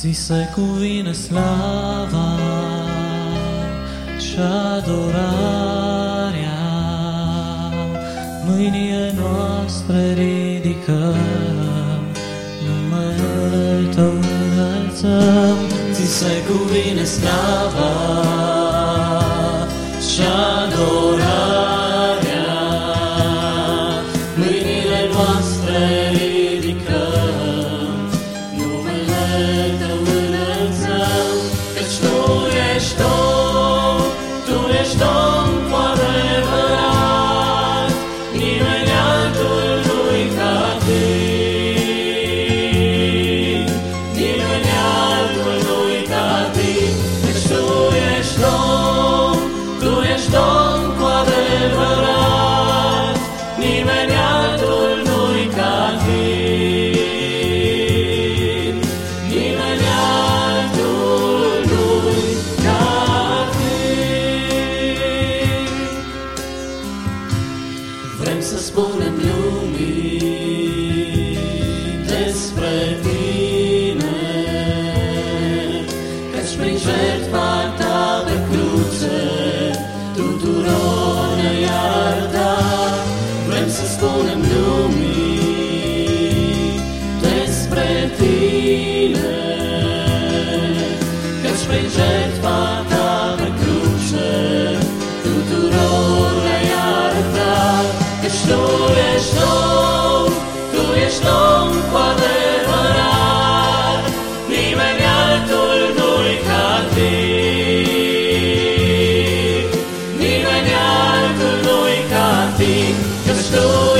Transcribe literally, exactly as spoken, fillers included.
Ți se cuvine slava și adorarea, mâinile noastre ridicăm, numele Tău înălțăm. Ți se cuvine slava și adorarea, mâinile noastre ridicăm, numele Tău înălțăm. Căci Tu ești Domn, Tu ești Domn cu adevărat, nimeni altul nu-i ca Tine, nimeni altul nu-i ca Tine. Căci Tu ești Domn, Tu ești Domn cu adevărat, nimeni altul nu-i ca Tine, nimeni altul nu-i ca Tine. Vrem să spunem lumii despre Tine, căci prin jertfa Ta pe cruce tuturor ne-ai iertat. Vrem să spunem lumii despre Tine, căci prin jertfa Ta pe cruce tuturor ne-ai iertat. Căci Tu ești Domn, Tu ești Domn cu adevărat, nimeni altul nu-i ca Tine, nimeni altul nu-i ca Tine. Căci Tu